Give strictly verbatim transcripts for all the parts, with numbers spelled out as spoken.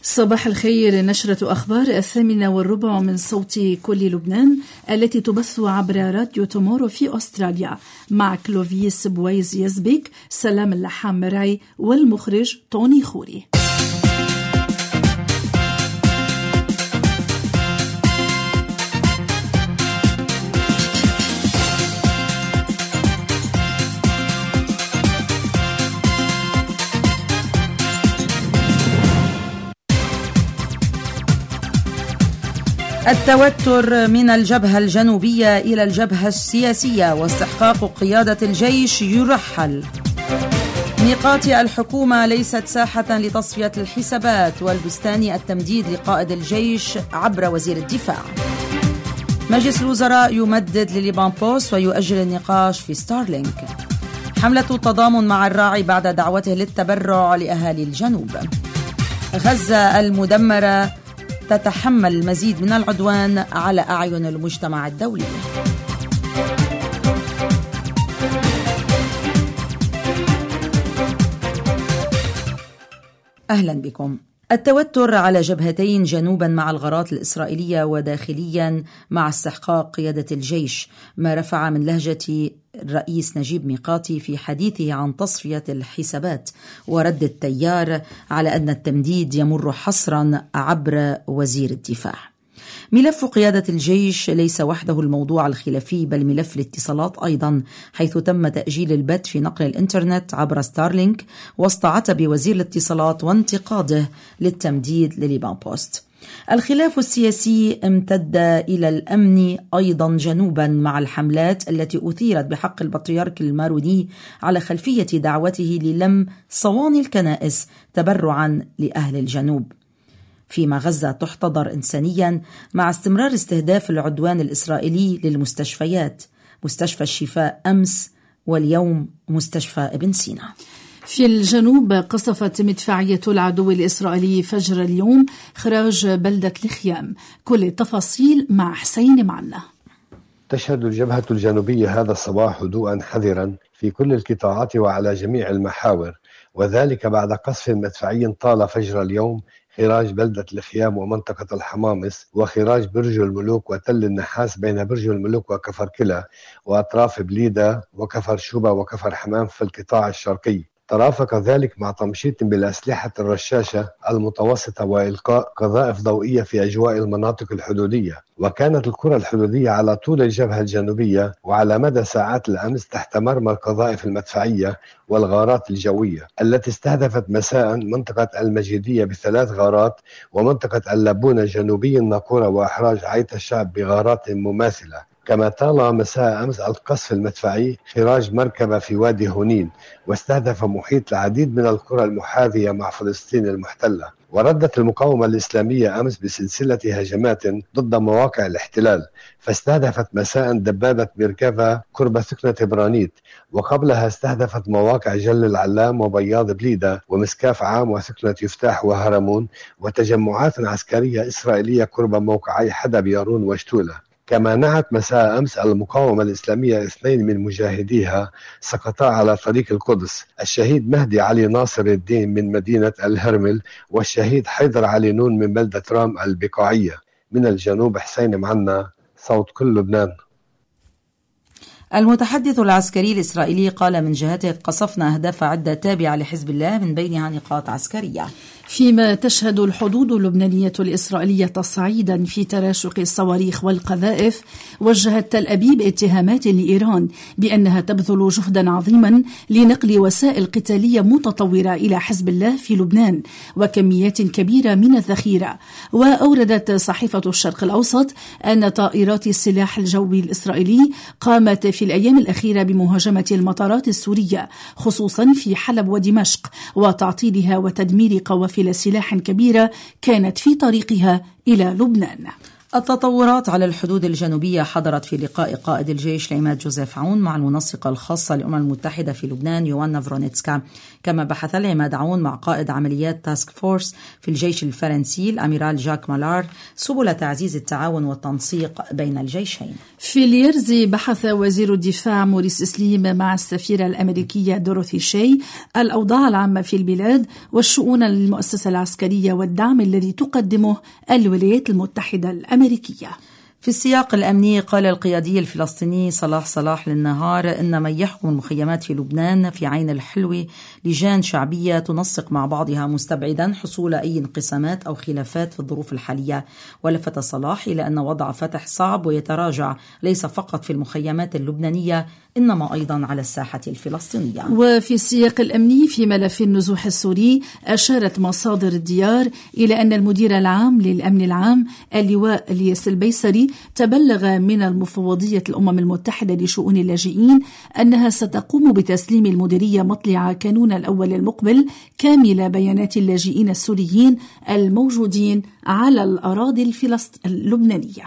صباح الخير. نشرة أخبار الثامنة والربع من صوت كل لبنان التي تبث عبر راديو تومورو في أستراليا مع كلوفيس بويز يزبك، سلام اللحام مرعي والمخرج توني خوري. التوتر من الجبهة الجنوبية إلى الجبهة السياسية واستحقاق قيادة الجيش يرحل. ميقاتي الحكومة ليست ساحة لتصفية الحسابات، والبستاني التمديد لقائد الجيش عبر وزير الدفاع. مجلس الوزراء يمدد لليبان بوست ويؤجل النقاش في ستارلينك. حملة تضامن مع الراعي بعد دعوته للتبرع لأهالي الجنوب. غزة المدمرة تتحمل المزيد من العدوان على أعين المجتمع الدولي. أهلا بكم. التوتر على جبهتين، جنوبا مع الغارات الإسرائيلية وداخليا مع استحقاق قيادة الجيش، ما رفع من لهجة الرئيس نجيب ميقاتي في حديثه عن تصفية الحسابات ورد التيار على أن التمديد يمر حصرا عبر وزير الدفاع. ملف قيادة الجيش ليس وحده الموضوع الخلافي، بل ملف الاتصالات أيضا، حيث تم تأجيل البث في نقل الإنترنت عبر ستارلينك وسط عتب وزير الاتصالات وانتقاده للتمديد لليبان بوست. الخلاف السياسي امتد إلى الأمن أيضا جنوبا مع الحملات التي أثيرت بحق البطريرك الماروني على خلفية دعوته للم صواني الكنائس تبرعا لأهل الجنوب، فيما غزة تحتضر إنسانيا مع استمرار استهداف العدوان الإسرائيلي للمستشفيات، مستشفى الشفاء أمس واليوم مستشفى ابن سينا. في الجنوب قصفت مدفعية العدو الإسرائيلي فجر اليوم خراج بلدة الخيام. كل التفاصيل مع حسين معنا. تشهد الجبهة الجنوبية هذا الصباح هدوءا حذرا في كل القطاعات وعلى جميع المحاور، وذلك بعد قصف مدفعي طال فجر اليوم خراج بلدة الخيام ومنطقة الحمامس، وخراج برج الملوك وتل النحاس بين برج الملوك وكفر كلا، وأطراف بليدة وكفر شوبة وكفر حمام في القطاع الشرقي. ترافق ذلك مع تمشيط بالأسلحة الرشاشة المتوسطة وإلقاء قذائف ضوئية في أجواء المناطق الحدودية. وكانت القرى الحدودية على طول الجبهة الجنوبية وعلى مدى ساعات الأمس تحت مرمى القذائف المدفعية والغارات الجوية التي استهدفت مساء منطقة المجيدية بثلاث غارات، ومنطقة اللبونة جنوبي الناقورة وإحراج عيت الشعب بغارات مماثلة. كما طال مساء أمس القصف المدفعي خراج مركبة في وادي هونين، واستهدف محيط العديد من القرى المحاذية مع فلسطين المحتلة. وردت المقاومة الإسلامية أمس بسلسلة هجمات ضد مواقع الاحتلال، فاستهدفت مساء دبابة ميركافا قرب ثكنة برانيت، وقبلها استهدفت مواقع جل العلام وبياض بليدة ومسكاف عام وثكنة يفتاح وهرمون، وتجمعات عسكرية إسرائيلية قرب موقعي حدب يارون وشتولة. كما نعت مساء أمس المقاومة الإسلامية اثنين من مجاهديها سقطا على طريق القدس، الشهيد مهدي علي ناصر الدين من مدينة الهرمل، والشهيد حيدر علي نون من بلدة رام البقاعية. من الجنوب حسين معنا، صوت كل لبنان. المتحدث العسكري الإسرائيلي قال من جهته قصفنا أهداف عدة تابعة لحزب الله من بينها نقاط عسكرية. فيما تشهد الحدود اللبنانية الإسرائيلية تصعيدا في تراشق الصواريخ والقذائف، وجهت تل أبيب اتهامات لإيران بأنها تبذل جهدا عظيما لنقل وسائل قتالية متطورة إلى حزب الله في لبنان وكميات كبيرة من الذخيرة. وأوردت صحيفة الشرق الأوسط أن طائرات السلاح الجوي الإسرائيلي قامت في الأيام الأخيرة بمهاجمة المطارات السورية خصوصا في حلب ودمشق، وتعطيلها وتدمير قوافل سلاح كبيرة كانت في طريقها إلى لبنان. التطورات على الحدود الجنوبية حضرت في لقاء قائد الجيش العماد جوزيف عون مع المنسقة الخاصة للأمم المتحدة في لبنان يوانا فرونيتسكا. كما بحث العماد عون مع قائد عمليات تاسك فورس في الجيش الفرنسي الأميرال جاك مالار سبل تعزيز التعاون والتنسيق بين الجيشين. في اليرزي بحث وزير الدفاع موريس إسليم مع السفيرة الأمريكية دورثي شي الأوضاع العامة في البلاد والشؤون المؤسسة العسكرية والدعم الذي تقدمه الولايات المتحدة الأمريكية. في السياق الأمني قال القيادي الفلسطيني صلاح صلاح للنهار إن من يحكم المخيمات في لبنان في عين الحلوة لجان شعبية تنسق مع بعضها مستبعدا حصول أي انقسامات أو خلافات في الظروف الحالية. ولفت صلاح إلى أن وضع فتح صعب ويتراجع ليس فقط في المخيمات اللبنانية إنما أيضا على الساحة الفلسطينية. وفي السياق الأمني في ملف النزوح السوري أشارت مصادر الديار إلى أن المدير العام للأمن العام اللواء الياس البيسري تبلغ من المفوضية الأمم المتحدة لشؤون اللاجئين أنها ستقوم بتسليم المديرية مطلع كانون الأول المقبل كامل بيانات اللاجئين السوريين الموجودين على الأراضي الفلسطينية اللبنانية.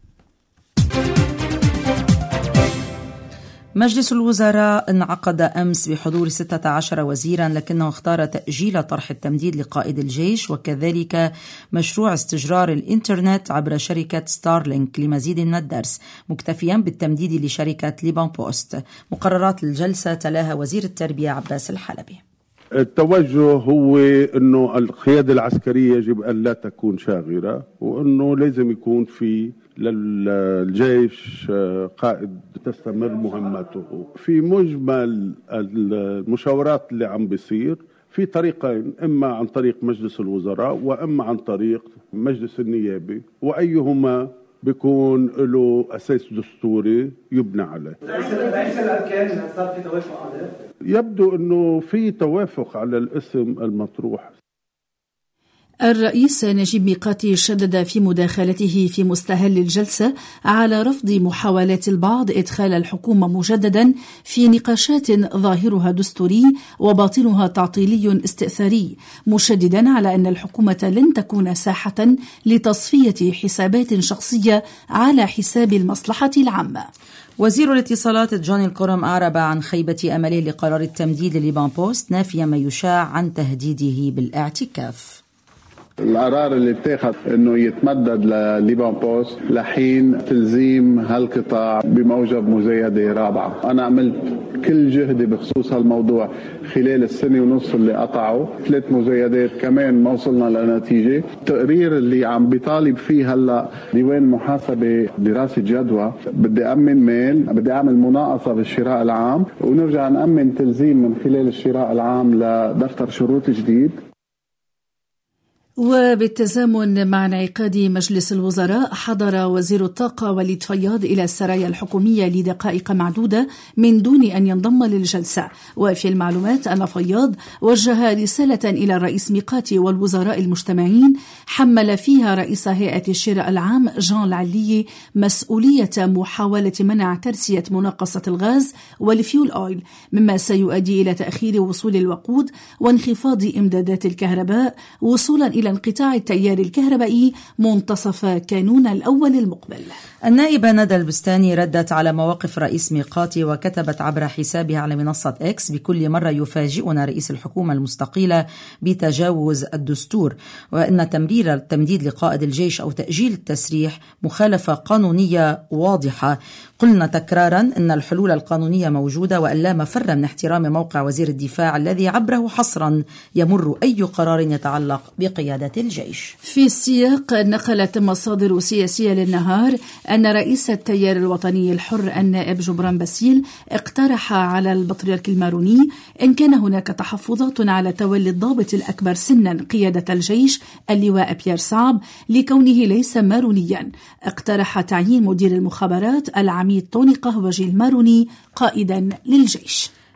مجلس الوزراء انعقد أمس بحضور ستة عشر وزيرا لكنه اختار تأجيل طرح التمديد لقائد الجيش وكذلك مشروع استجرار الإنترنت عبر شركة ستارلينك لمزيد من الدرس مكتفيا بالتمديد لشركة ليبان بوست. مقررات الجلسة تلاها وزير التربية عباس الحلبي. التوجه هو أنه القيادة العسكرية يجب أن لا تكون شاغرة وأنه لازم يكون في للجيش قائد تستمر مهمته. في مجمل المشاورات اللي عم بيصير في طريقين، إما عن طريق مجلس الوزراء وإما عن طريق مجلس النيابة، وأيهما بيكون له أساس دستوري يبنى عليه. يبدو أنه في توافق على الاسم المطروح. الرئيس نجيب ميقاتي شدد في مداخلته في مستهل الجلسة على رفض محاولات البعض إدخال الحكومة مجددا في نقاشات ظاهرها دستوري وباطنها تعطيلي استئثاري، مشددا على أن الحكومة لن تكون ساحة لتصفية حسابات شخصية على حساب المصلحة العامة. وزير الاتصالات جون الكورم أعرب عن خيبة أمله لقرار التمديد لليبان بوست نافيا ما يشاع عن تهديده بالاعتكاف. القرار اللي اتخذ انه يتمدد لليبان بوست لحين تلزيم هالقطاع بموجب مزايدة رابعة. انا عملت كل جهدي بخصوص هالموضوع خلال السنة ونص اللي قطعوا، ثلاث مزايدات كمان ما وصلنا لنتيجة. التقرير اللي عم بيطالب فيه هلا ديوان محاسبة دراسة جدوى، بدي أمن مال، بدي أعمل مناقصة بالشراء العام ونرجع نأمن تلزيم من خلال الشراء العام لدفتر شروط جديد. وبالتزامن مع انعقاد مجلس الوزراء حضر وزير الطاقة وليد فياض إلى السرايا الحكومية لدقائق معدودة من دون أن ينضم للجلسة. وفي المعلومات أن فياض وجه رسالة إلى الرئيس ميقاتي والوزراء المجتمعين حمل فيها رئيس هيئة الشراء العام جان العلي مسؤولية محاولة منع ترسية مناقصة الغاز والفيول أويل، مما سيؤدي إلى تأخير وصول الوقود وانخفاض إمدادات الكهرباء وصولا إلى انقطاع التيار الكهربائي منتصف كانون الأول المقبل. النائبة ندى البستاني ردت على مواقف رئيس ميقاتي وكتبت عبر حسابها على منصة إكس: بكل مرة يفاجئنا رئيس الحكومة المستقيلة بتجاوز الدستور، وأن تمرير التمديد لقائد الجيش أو تأجيل التسريح مخالفة قانونية واضحة. قلنا تكرارا أن الحلول القانونية موجودة وأن لا مفر من احترام موقع وزير الدفاع الذي عبره حصرا يمر أي قرار يتعلق بقيادة الجيش. في السياق نقلت مصادر سياسية للنهار أن رئيس التيار الوطني الحر النائب جبران باسيل اقترح على البطريرك الماروني إن كان هناك تحفظات على تولي الضابط الأكبر سنا قيادة الجيش اللواء بيير صعب لكونه ليس مارونيا، اقترح تعيين مدير المخابرات العميد طوني قهوجي الماروني قائدا للجيش.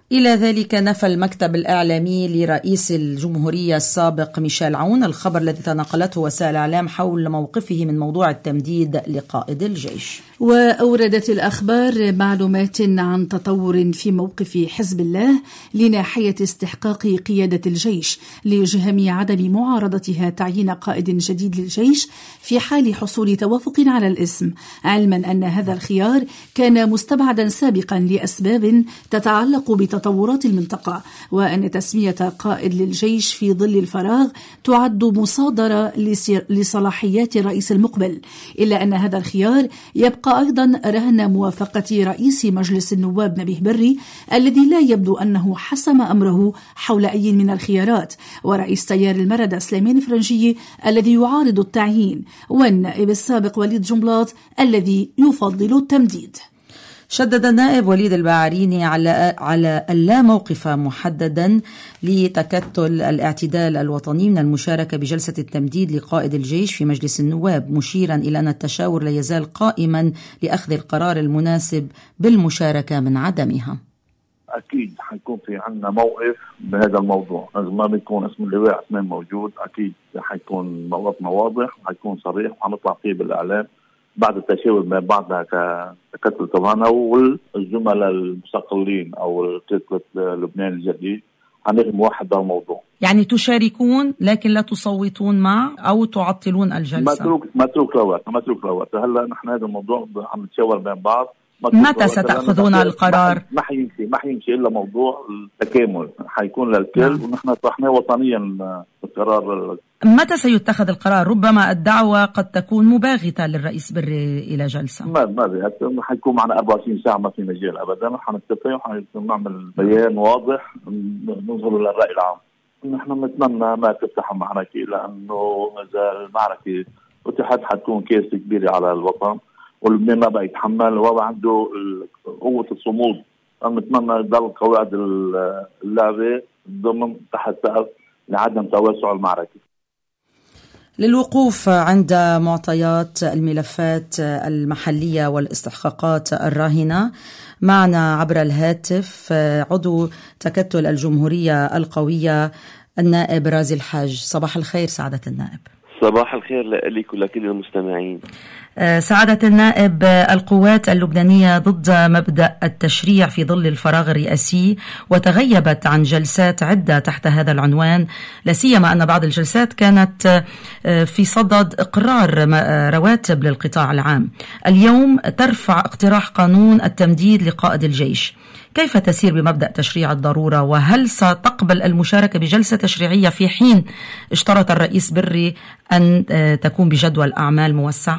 إلى ذلك نفى المكتب الإعلامي لرئيس الجمهورية السابق ميشيل عون الخبر الذي تناقلته وسائل الإعلام حول موقفه من موضوع التمديد لقائد الجيش. وأوردت الأخبار معلومات عن تطور في موقف حزب الله لناحية استحقاق قيادة الجيش لجهم عدم معارضتها تعيين قائد جديد للجيش في حال حصول توافق على الاسم، علما أن هذا الخيار كان مستبعدا سابقا لأسباب تتعلق بتطورات المنطقة، وأن تسمية قائد للجيش في ظل الفراغ تعد مصادرة لصلاحيات الرئيس المقبل، إلا أن هذا الخيار يبقى أيضا رهن موافقة رئيس مجلس النواب نبيه بري الذي لا يبدو أنه حسم أمره حول أي من الخيارات، ورئيس تيار المردة سليمان فرنجي الذي يعارض التعيين، والنائب السابق وليد جنبلاط الذي يفضل التمديد. شدد النائب وليد الباعريني على على اللا موقف محددا لتكتل الاعتدال الوطني من المشاركة بجلسة التمديد لقائد الجيش في مجلس النواب، مشيرا إلى أن التشاور لا يزال قائما لأخذ القرار المناسب بالمشاركة من عدمها. أكيد حيكون في عنا موقف بهذا الموضوع، لازم ما بيكون اسم اللواء عثمان موجود، أكيد حيكون موقفنا واضح وحيكون صريح وحنطلع فيه بالإعلام بعد التشاور ما بعدها كتلة طبعنا والزملاء المستقلين أو كتلة لبنان الجديد هنغم موحد الموضوع. يعني تشاركون لكن لا تصوتون مع أو تعطلون الجلسة؟ متروك متروك لوقت متروك لوقت هلا نحن هذا الموضوع عم نتشاور بين بعض. متى ستأخذون القرار؟ ما حيمشي ما حيمشي إلا موضوع التكامل، حيكون للكل نعم. ونحن طرحناه وطنيا القرار. متى سيتخذ القرار؟ ربما الدعوة قد تكون مباغتة للرئيس بري إلى جلسة. ما ما حيكون معنا أربعة وعشرين ساعة، ما في مجال أبدا، حنتفق وحنعمل بيان واضح ننظر للرأي العام. نحن نتمنى ما تفتح المعركة، لأنه إذا المعركة فتحت حتكون كارثة كبيرة على الوطن ولبنان ما بقى يتحمل وما عنده قوة الصمود. نتمنى يضل قواعد اللعبة ضمن تحت سقف لعدم توسع المعركة. للوقوف عند معطيات الملفات المحلية والاستحقاقات الراهنة معنا عبر الهاتف عضو تكتل الجمهورية القوية النائب رازي الحاج. صباح الخير سعادة النائب. صباح الخير لك ولكل المستمعين. سعادة النائب، القوات اللبنانية ضد مبدأ التشريع في ظل الفراغ الرئاسي وتغيبت عن جلسات عدة تحت هذا العنوان، لا سيما أن بعض الجلسات كانت في صدد إقرار رواتب للقطاع العام. اليوم ترفع اقتراح قانون التمديد لقائد الجيش. كيف تسير بمبدأ تشريع الضرورة؟ وهل ستقبل المشاركة بجلسة تشريعية في حين اشترط الرئيس بري أن تكون بجدول أعمال موسع؟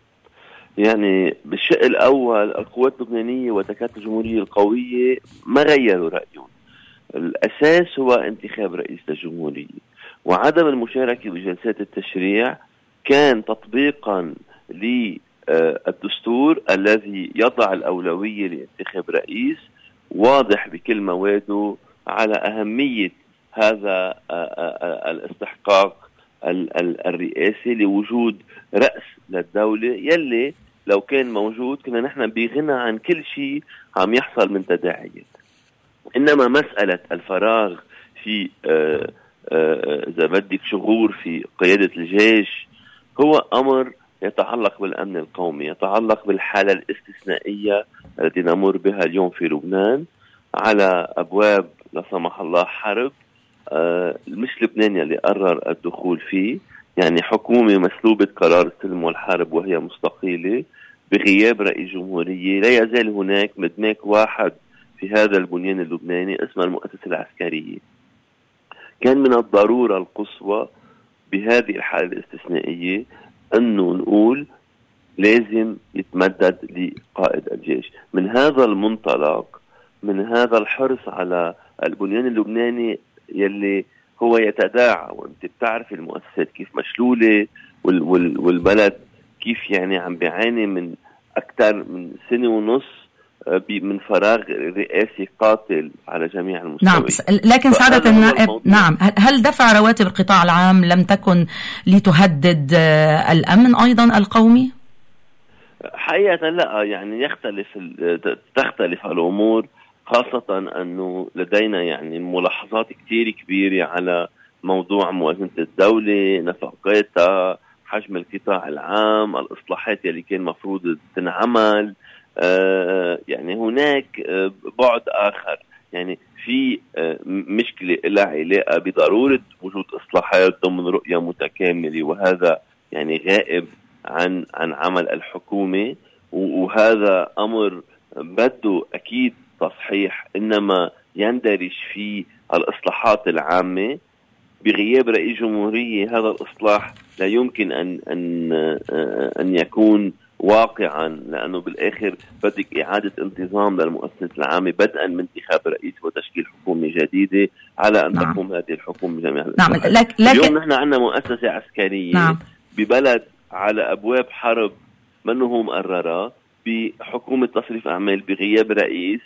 يعني بالشق الأول القوات اللبنانية وتكتل الجمهورية القوية ما غيروا رأيهم. الأساس هو انتخاب رئيس الجمهورية، وعدم المشاركة بجلسات التشريع كان تطبيقا للدستور الذي يضع الأولوية لانتخاب رئيس واضح بكل مواده على أهمية هذا الاستحقاق الرئاسي لوجود رأس للدولة يلي لو كان موجود كنا نحن بغنى عن كل شيء عم يحصل من تداعيات. إنما مسألة الفراغ في إذا بدك شغور في قيادة الجيش هو أمر يتعلق بالأمن القومي، يتعلق بالحالة الاستثنائية التي نمر بها اليوم في لبنان على أبواب لا سمح الله حرب. آه مش لبنان اللي قرر الدخول فيه، يعني حكومة مسلوبة قرار السلم والحرب وهي مستقيلة بغياب رئيس جمهورية. لا يزال هناك مدماك واحد في هذا البنيان اللبناني اسمه المؤسسة العسكرية. كان من الضرورة القصوى بهذه الحالة الاستثنائية أنه نقول لازم يتمدد لقائد الجيش. من هذا المنطلق، من هذا الحرص على البنيان اللبناني يلي هو يتداعى، وانت بتعرف المؤسسات كيف مشلولة وال وال والبلد كيف يعني عم بيعاني من أكثر من سنة ونص من فراغ رئاسي قاتل على جميع المستويات. نعم، لكن سعادة النائب، نعم، هل دفع رواتب القطاع العام لم تكن لتهدد الأمن أيضا القومي؟ حقيقة لا، يعني يختلف تختلف الأمور خاصة أنه لدينا يعني ملاحظات كتير كبيرة على موضوع موازنة الدولة، نفقاتها، حجم القطاع العام، الإصلاحات اللي كان مفروض تنعمل. آه يعني هناك آه بعد آخر، يعني في آه مشكلة لها علاقة بضرورة وجود إصلاحات ضمن رؤية متكاملة، وهذا يعني غائب عن عن عمل الحكومة، وهذا أمر بده أكيد تصحيح، إنما يندرج في الإصلاحات العامة. بغياب رئيس جمهورية هذا الإصلاح لا يمكن أن أن أن يكون واقعا، لأنه بالآخر بدك إعادة انتظام للمؤسسة العامة بدءا من انتخاب رئيس وتشكيل حكومة جديدة على أن نعم. تقوم هذه الحكومة جميع نعم. لك... اليوم نحن عندنا مؤسسة عسكرية نعم. ببلد على أبواب حرب منه مقررة، بحكومة تصريف أعمال بغياب رئيس،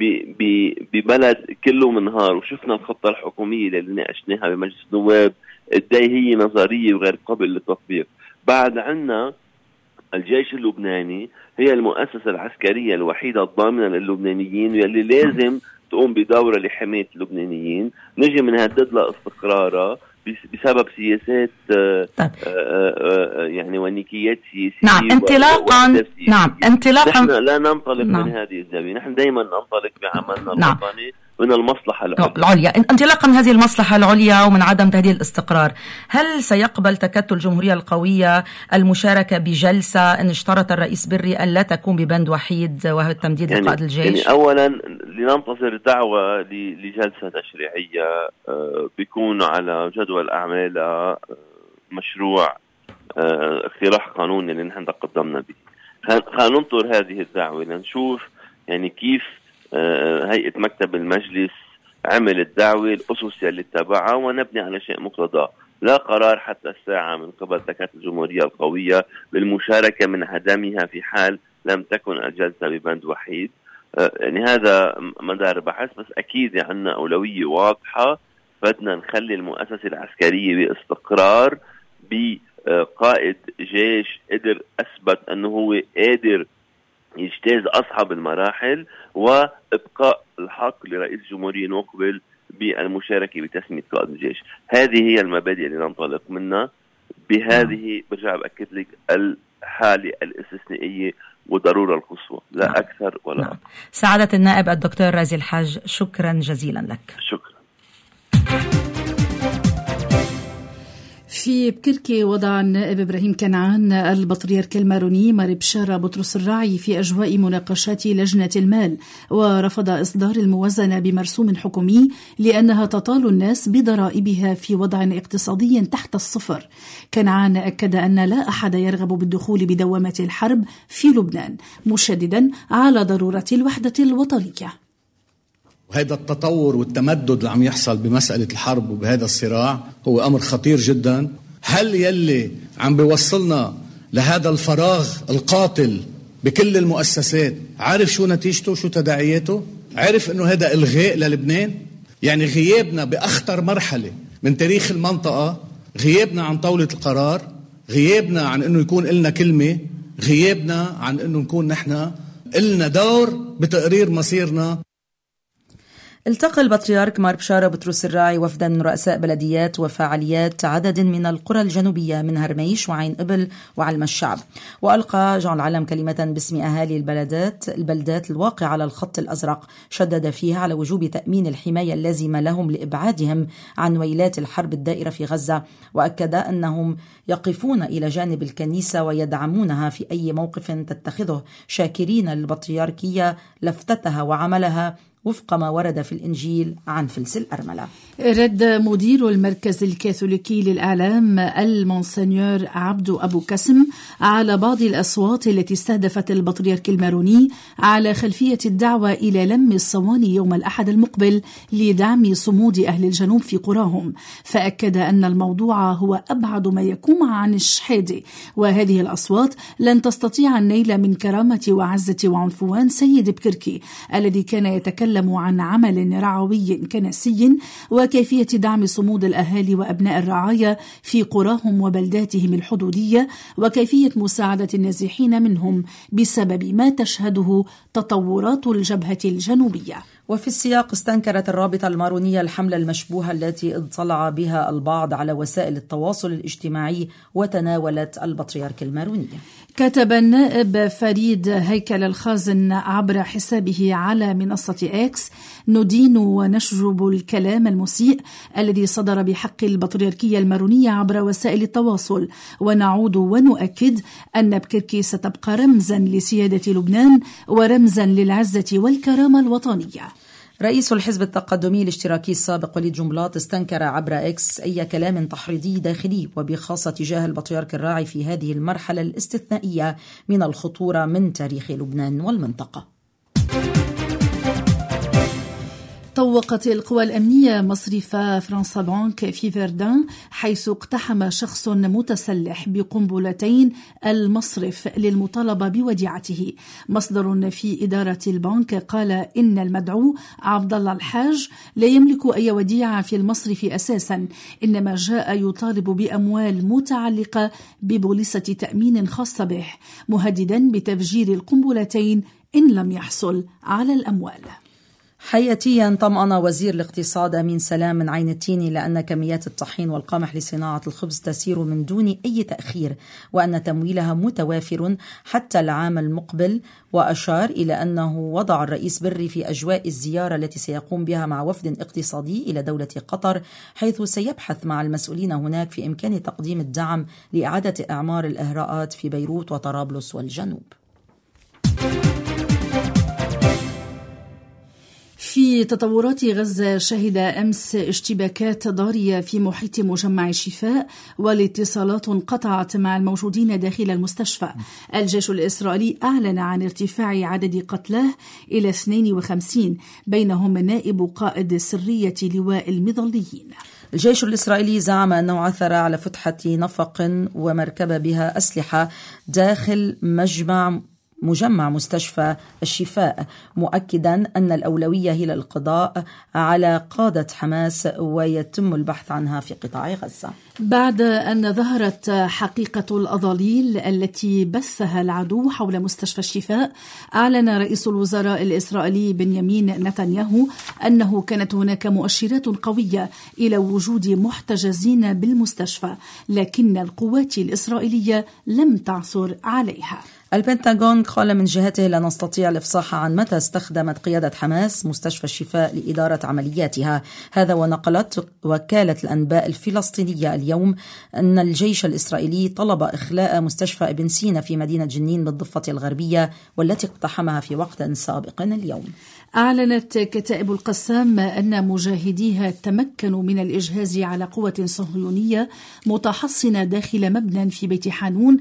ببلد كله منهار. وشفنا الخطة الحكومية اللي ناقشناها بمجلس النواب قديه هي نظرية وغير قابل للتطبيق. بعد عنا الجيش اللبناني هي المؤسسة العسكرية الوحيدة الضامنة للبنانيين واللي لازم تقوم بدورة لحماية اللبنانيين. نجي منهدد لها استقرارها بسبب سياسات آآ آآ يعني ونيكيات سياسية. نعم انطلاقا نعم انطلاقا نحن لا ننطلق نعم. من هذه الزاوية، نحن دائما ننطلق بعملنا نعم. الوطني من المصلحة العليا. العليا انطلاقا من هذه المصلحة العليا ومن عدم تهديد الاستقرار، هل سيقبل تكتل الجمهورية القوية المشاركة بجلسة إن اشترط الرئيس بري أن لا تكون ببند وحيد وهو التمديد يعني لقائد الجيش؟ يعني أولا لننتظر دعوة لجلسة تشريعية بيكون على جدول أعمال مشروع اقتراح قانوني اللي نحن قدمنا به. خلينا ننطر هذه الدعوة لنشوف يعني كيف هيئة مكتب المجلس عمل الدعوة، الأسس اللي اتبعها، ونبني على شيء مقتضى. لا قرار حتى الساعة من قبل تكتل الجمهورية القوية بالمشاركة من عدمها في حال لم تكن الجلسة ببند وحيد. يعني هذا مدار بحث، بس أكيد عندنا أولوية واضحة، بدنا نخلي المؤسسة العسكرية باستقرار بقائد جيش قدر أثبت أنه هو قادر يجتاز أصعب المراحل، وإبقاء الحق لرئيس الجمهورية المقبل بالمشاركة بتسمية قائد الجيش. هذه هي المبادئ اللي ننطلق منها. بهذه برجع بأكد لك الحالة الاستثنائية وضرورة القصوى، لا نعم. أكثر ولا نعم. سعادة النائب الدكتور رازي الحاج، شكرا جزيلا لك. شكرا. في بكركي وضع النائب إبراهيم كنعان البطريرك الماروني مار بشارة بطرس الراعي في أجواء مناقشات لجنة المال، ورفض إصدار الموازنة بمرسوم حكومي لأنها تطال الناس بضرائبها في وضع اقتصادي تحت الصفر. كنعان أكد أن لا أحد يرغب بالدخول بدوامة الحرب في لبنان، مشددا على ضرورة الوحدة الوطنية. وهذا التطور والتمدد اللي عم يحصل بمسألة الحرب وبهذا الصراع هو أمر خطير جدا. هل يلي عم بيوصلنا لهذا الفراغ القاتل بكل المؤسسات عارف شو نتيجته، شو تداعياته؟ عارف أنه هذا إلغاء للبنان؟ يعني غيابنا بأخطر مرحلة من تاريخ المنطقة، غيابنا عن طاولة القرار، غيابنا عن أنه يكون لنا كلمة، غيابنا عن أنه نكون نحن لنا دور بتقرير مصيرنا. التقى البطريرك مار بشارة بطرس الراعي وفدا من رؤساء بلديات وفعاليات عدد من القرى الجنوبية من هرميش وعين إبل وعلم الشعب، وألقى جون العلم كلمة باسم أهالي البلدات البلدات الواقع على الخط الأزرق، شدد فيها على وجوب تأمين الحماية اللازمة لهم لإبعادهم عن ويلات الحرب الدائرة في غزة، وأكد أنهم يقفون إلى جانب الكنيسة ويدعمونها في أي موقف تتخذه، شاكرين للبطريركية لفتتها وعملها وفق ما ورد في الإنجيل عن فلس الأرملة. رد مدير المركز الكاثوليكي للإعلام المونسنيور عبدو أبو كسم على بعض الأصوات التي استهدفت البطريرك الماروني على خلفية الدعوة إلى لم الصواني يوم الأحد المقبل لدعم صمود أهل الجنوب في قراهم، فأكد أن الموضوع هو أبعد ما يكون عن الشحاد، وهذه الأصوات لن تستطيع النيل من كرامة وعزة وعنفوان سيد بكركي الذي كان يتكلم عن عمل رعوي كنسي وكيفية دعم صمود الأهالي وأبناء الرعاية في قراهم وبلداتهم الحدودية، وكيفية مساعدة النازحين منهم بسبب ما تشهده تطورات الجبهة الجنوبية. وفي السياق استنكرت الرابطة المارونية الحملة المشبوهة التي اطلع بها البعض على وسائل التواصل الاجتماعي وتناولت البطريرك المارونية. كتب النائب فريد هيكل الخازن عبر حسابه على منصة إكس: ندين ونشجب الكلام المسيء الذي صدر بحق البطريركية المارونية عبر وسائل التواصل، ونعود ونؤكد أن بكركي ستبقى رمزا لسيادة لبنان ورمزا للعزة والكرامة الوطنية. رئيس الحزب التقدمي الاشتراكي السابق وليد جنبلاط استنكر عبر إكس أي كلام تحريضي داخلي وبخاصة تجاه البطريرك الراعي في هذه المرحلة الاستثنائية من الخطورة من تاريخ لبنان والمنطقة. طوقت القوى الأمنية مصرف فرنسا بانك في فيردان، حيث اقتحم شخص متسلح بقنبلتين المصرف للمطالبة بوديعته. مصدر في إدارة البنك قال إن المدعو عبد الله الحاج لا يملك أي وديعة في المصرف أساسا، إنما جاء يطالب بأموال متعلقة ببوليصة تأمين خاصة به، مهددا بتفجير القنبلتين إن لم يحصل على الأموال. حياتيا طمأن وزير الاقتصاد أمين سلام من عين التين لأن كميات الطحين والقمح لصناعة الخبز تسير من دون أي تأخير، وأن تمويلها متوافر حتى العام المقبل. وأشار إلى أنه وضع الرئيس بري في أجواء الزيارة التي سيقوم بها مع وفد اقتصادي إلى دولة قطر، حيث سيبحث مع المسؤولين هناك في إمكان تقديم الدعم لإعادة إعمار الإهراءات في بيروت وطرابلس والجنوب. في تطورات غزة، شهد أمس اشتباكات ضارية في محيط مجمع الشفاء والاتصالات انقطعت مع الموجودين داخل المستشفى. الجيش الإسرائيلي أعلن عن ارتفاع عدد قتلاه إلى اثنين وخمسين، بينهم نائب قائد سرية لواء المظليين. الجيش الإسرائيلي زعم أنه عثر على فتحة نفق ومركبة بها أسلحة داخل مجمع مجمع مستشفى الشفاء، مؤكدا أن الأولوية هي القضاء على قادة حماس ويتم البحث عنها في قطاع غزة. بعد أن ظهرت حقيقة الأضاليل التي بثها العدو حول مستشفى الشفاء، أعلن رئيس الوزراء الإسرائيلي بنيامين نتنياهو أنه كانت هناك مؤشرات قوية إلى وجود محتجزين بالمستشفى، لكن القوات الإسرائيلية لم تعثر عليها. البنتاغون قال من جهته لا نستطيع الإفصاح عن متى استخدمت قيادة حماس مستشفى الشفاء لإدارة عملياتها. هذا ونقلت وكالة الأنباء الفلسطينية اليوم أن الجيش الإسرائيلي طلب إخلاء مستشفى ابن سينا في مدينة جنين بالضفة الغربية والتي اقتحمها في وقت سابق اليوم. أعلنت كتائب القسام أن مجاهديها تمكنوا من الإجهاز على قوة صهيونية متحصنة داخل مبنى في بيت حانون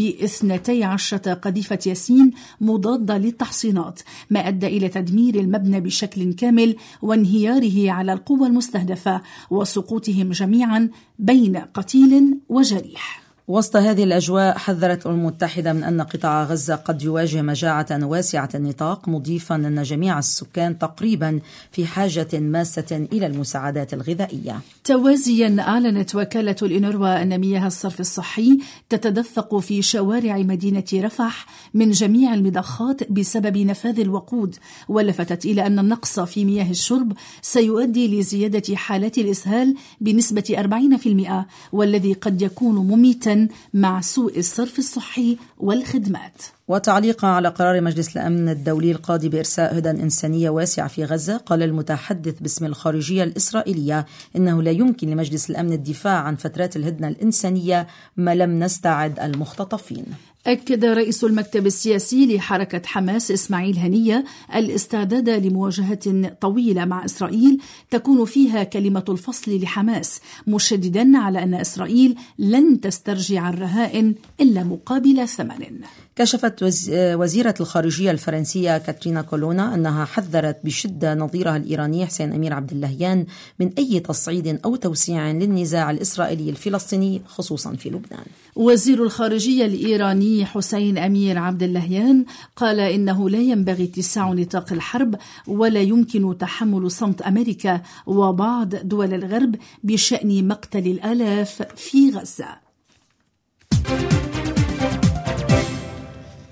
باثنتي عشرة قذيفة ياسين مضادة للتحصينات، ما أدى إلى تدمير المبنى بشكل كامل وانهياره على القوة المستهدفة وسقوطهم جميعا بين قتيل وجريح. وسط هذه الأجواء حذرت الأمم المتحدة من أن قطاع غزة قد يواجه مجاعة واسعة النطاق، مضيفا أن جميع السكان تقريبا في حاجة ماسة إلى المساعدات الغذائية. توازيا، أعلنت وكالة الإنروا أن مياه الصرف الصحي تتدفق في شوارع مدينة رفح من جميع المضخات بسبب نفاذ الوقود، ولفتت إلى أن النقص في مياه الشرب سيؤدي لزيادة حالات الإسهال بنسبة أربعين بالمئة، والذي قد يكون مميتا مع سوء الصرف الصحي والخدمات. وتعليقا على قرار مجلس الأمن الدولي القاضي بإرساء هدى إنسانية واسعة في غزة، قال المتحدث باسم الخارجية الإسرائيلية إنه لا يمكن لمجلس الأمن الدفاع عن فترات الهدنة الإنسانية ما لم نستعد المختطفين. أكد رئيس المكتب السياسي لحركة حماس إسماعيل هنية الاستعداد لمواجهة طويلة مع إسرائيل تكون فيها كلمة الفصل لحماس، مشددا على أن إسرائيل لن تسترجع الرهائن إلا مقابل ثمن. كشفت وزيرة الخارجية الفرنسية كاترينا كولونا أنها حذرت بشدة نظيرها الإيراني حسين أمير عبد اللهيان من أي تصعيد أو توسيع للنزاع الإسرائيلي الفلسطيني خصوصا في لبنان. وزير الخارجية الإيراني حسين أمير عبد اللهيان قال إنه لا ينبغي اتساع نطاق الحرب ولا يمكن تحمل صمت أمريكا وبعض دول الغرب بشأن مقتل الآلاف في غزة.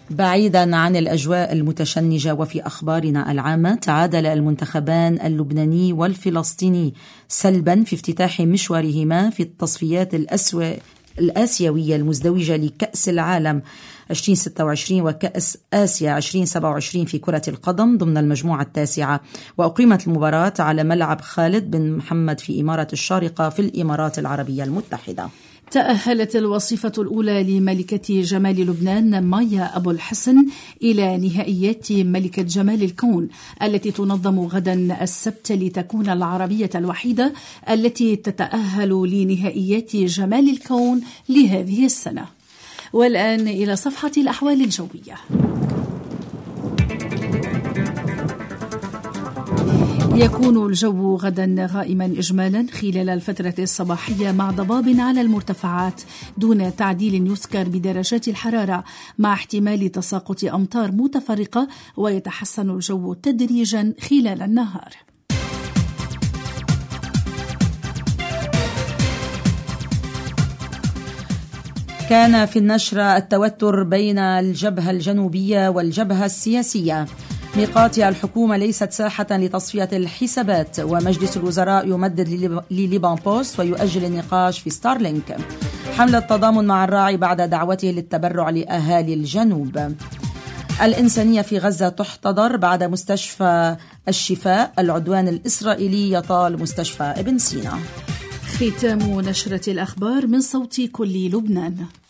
بعيدا عن الأجواء المتشنجة وفي أخبارنا العامة، تعادل المنتخبان اللبناني والفلسطيني سلبا في افتتاح مشوارهما في التصفيات الأسوأ الآسيوية المزدوجة لكأس العالم ألفين وستة وعشرين وكأس آسيا ألفين وسبعة وعشرين في كرة القدم ضمن المجموعة التاسعة. وأقيمت المباراة على ملعب خالد بن محمد في إمارة الشارقة في الإمارات العربية المتحدة. تأهلت الوصيفة الأولى لملكة جمال لبنان مايا أبو الحسن إلى نهائيات ملكة جمال الكون التي تنظم غدا السبت، لتكون العربية الوحيدة التي تتأهل لنهائيات جمال الكون لهذه السنة. والآن إلى صفحة الأحوال الجوية. يكون الجو غدا غائما إجمالا خلال الفترة الصباحية مع ضباب على المرتفعات دون تعديل يذكر بدرجات الحرارة، مع احتمال تساقط أمطار متفرقة، ويتحسن الجو تدريجا خلال النهار. كان في النشر التوتر بين الجبهة الجنوبية والجبهة السياسية. ميقاتي الحكومة ليست ساحة لتصفية الحسابات، ومجلس الوزراء يمدد لليبان بوست ويؤجل النقاش في ستارلينك. حملة تضامن مع الراعي بعد دعوته للتبرع لأهالي الجنوب. الإنسانية في غزة تحتضر بعد مستشفى الشفاء. العدوان الإسرائيلي يطال مستشفى ابن سينا. ختام نشرة الأخبار من صوت كل لبنان.